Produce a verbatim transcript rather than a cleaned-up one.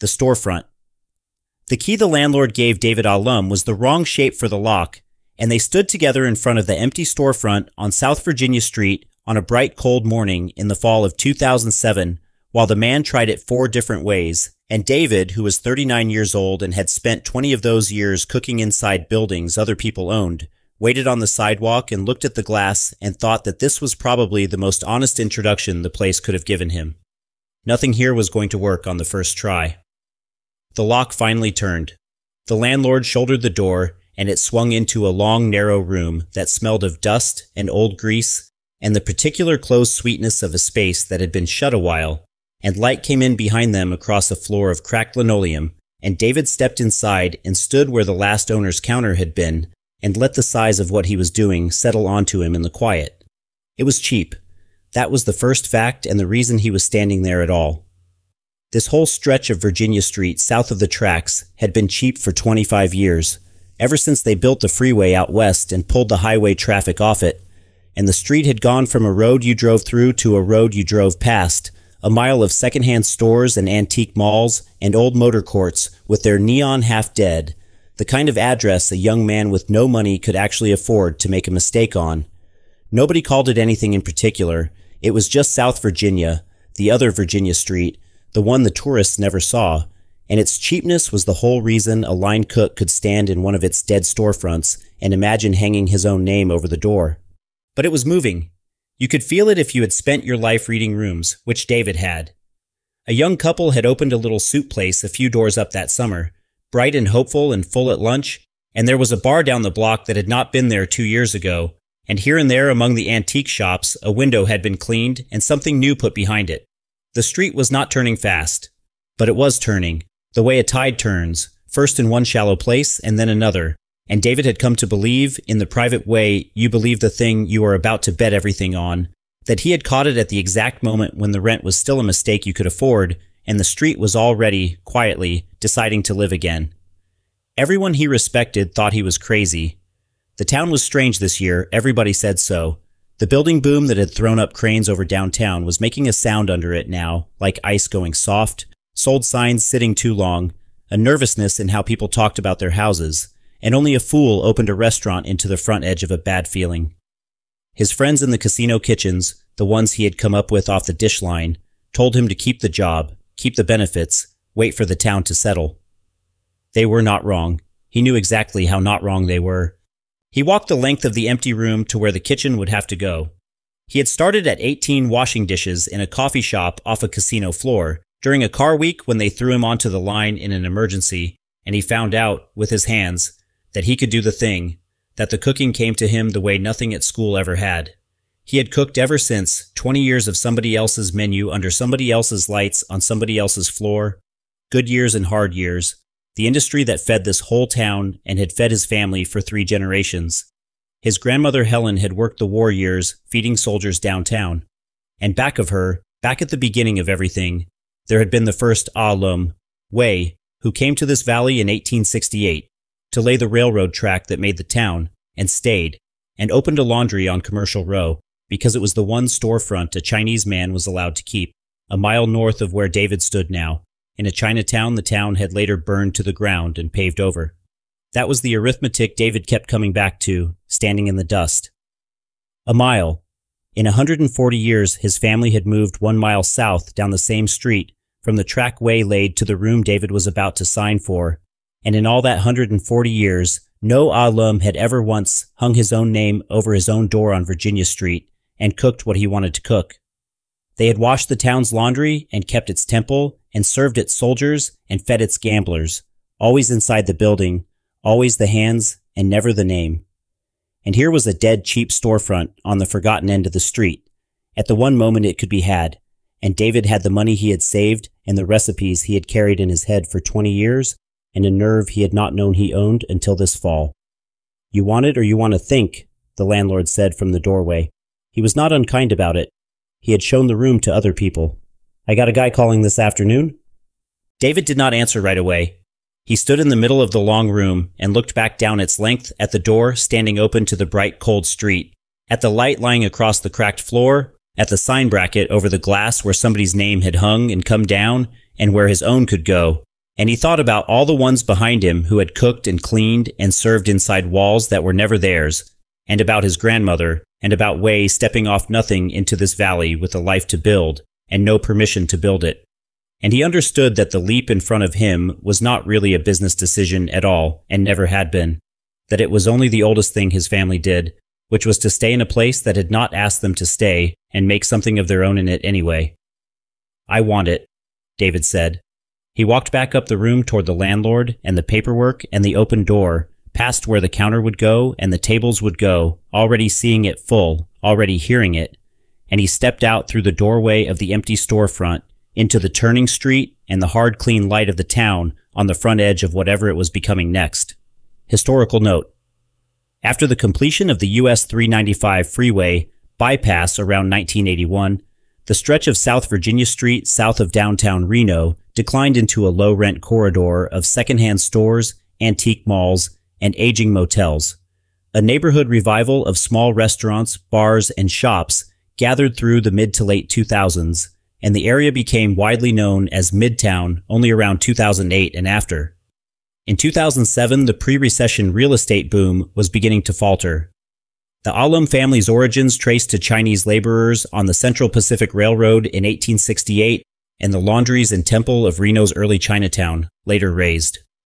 the storefront. The key the landlord gave David Alum was the wrong shape for the lock, and they stood together in front of the empty storefront on South Virginia Street on a bright, cold morning in the fall of two thousand seven, while the man tried it four different ways, and David, who was thirty-nine years old and had spent twenty of those years cooking inside buildings other people owned, waited on the sidewalk and looked at the glass and thought that this was probably the most honest introduction the place could have given him. Nothing here was going to work on the first try. The lock finally turned. The landlord shouldered the door, and it swung into a long, narrow room that smelled of dust and old grease and the particular close sweetness of a space that had been shut a while, and light came in behind them across a floor of cracked linoleum, and David stepped inside and stood where the last owner's counter had been and let the size of what he was doing settle onto him in the quiet. It was cheap. That was the first fact and the reason he was standing there at all. This whole stretch of Virginia Street south of the tracks had been cheap for twenty-five years, ever since they built the freeway out west and pulled the highway traffic off it, and the street had gone from a road you drove through to a road you drove past, a mile of secondhand stores and antique malls and old motor courts with their neon half dead, the kind of address a young man with no money could actually afford to make a mistake on. Nobody called it anything in particular. It was just South Virginia, the other Virginia Street, the one the tourists never saw, and its cheapness was the whole reason a line cook could stand in one of its dead storefronts and imagine hanging his own name over the door. But it was moving. You could feel it if you had spent your life reading rooms, which David had. A young couple had opened a little soup place a few doors up that summer, bright and hopeful and full at lunch, and there was a bar down the block that had not been there two years ago, and here and there among the antique shops a window had been cleaned and something new put behind it. The street was not turning fast, but it was turning, the way a tide turns, first in one shallow place and then another, and David had come to believe, in the private way you believe the thing you are about to bet everything on, that he had caught it at the exact moment when the rent was still a mistake you could afford, and the street was already, quietly, deciding to live again. Everyone he respected thought he was crazy. The town was strange this year, everybody said so. The building boom that had thrown up cranes over downtown was making a sound under it now, like ice going soft, sold signs sitting too long, a nervousness in how people talked about their houses, and only a fool opened a restaurant into the front edge of a bad feeling. His friends in the casino kitchens, the ones he had come up with off the dish line, told him to keep the job, keep the benefits, wait for the town to settle. They were not wrong. He knew exactly how not wrong they were. He walked the length of the empty room to where the kitchen would have to go. He had started at eighteen washing dishes in a coffee shop off a casino floor during a car week when they threw him onto the line in an emergency, and he found out, with his hands, that he could do the thing, that the cooking came to him the way nothing at school ever had. He had cooked ever since, twenty years of somebody else's menu under somebody else's lights on somebody else's floor, good years and hard years, the industry that fed this whole town and had fed his family for three generations. His grandmother Helen had worked the war years feeding soldiers downtown. And back of her, back at the beginning of everything, there had been the first Alum, Way, who came to this valley in eighteen sixty-eight to lay the railroad track that made the town, and stayed, and opened a laundry on Commercial Row because it was the one storefront a Chinese man was allowed to keep, a mile north of where David stood now, in a Chinatown the town had later burned to the ground and paved over. That was the arithmetic David kept coming back to, standing in the dust. A mile. In one hundred forty years, his family had moved one mile south down the same street from the track way laid to the room David was about to sign for, and in all that one hundred forty years, no alum had ever once hung his own name over his own door on Virginia Street and cooked what he wanted to cook. They had washed the town's laundry and kept its temple and served its soldiers and fed its gamblers, always inside the building, always the hands and never the name. And here was a dead cheap storefront on the forgotten end of the street, at the one moment it could be had, and David had the money he had saved and the recipes he had carried in his head for twenty years and a nerve he had not known he owned until this fall. "You want it or you want to think," the landlord said from the doorway. He was not unkind about it. He had shown the room to other people. "I got a guy calling this afternoon?" David did not answer right away. He stood in the middle of the long room and looked back down its length at the door standing open to the bright, cold street, at the light lying across the cracked floor, at the sign bracket over the glass where somebody's name had hung and come down and where his own could go, And he thought about all the ones behind him who had cooked and cleaned and served inside walls that were never theirs, and about his grandmother, and about Wei stepping off nothing into this valley with a life to build, and no permission to build it. And he understood that the leap in front of him was not really a business decision at all, and never had been. That it was only the oldest thing his family did, which was to stay in a place that had not asked them to stay, and make something of their own in it anyway. "I want it," David said. He walked back up the room toward the landlord, and the paperwork, and the open door, past where the counter would go and the tables would go, already seeing it full, already hearing it, and he stepped out through the doorway of the empty storefront, into the turning street and the hard clean light of the town on the front edge of whatever it was becoming next. Historical note. After the completion of the U S three ninety-five freeway bypass around nineteen eighty-one, the stretch of South Virginia Street south of downtown Reno declined into a low-rent corridor of secondhand stores, antique malls, and aging motels. A neighborhood revival of small restaurants, bars, and shops gathered through the mid to late two thousands, and the area became widely known as Midtown only around two thousand eight and after. In two thousand seven, the pre-recession real estate boom was beginning to falter. The Alum family's origins traced to Chinese laborers on the Central Pacific Railroad in eighteen sixty-eight, and the laundries and temple of Reno's early Chinatown, later razed.